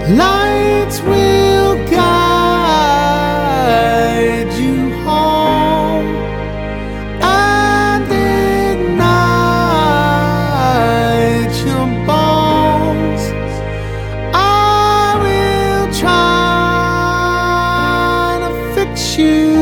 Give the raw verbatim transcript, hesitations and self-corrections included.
Lights will guide you home and ignite your bones. I will try to fix you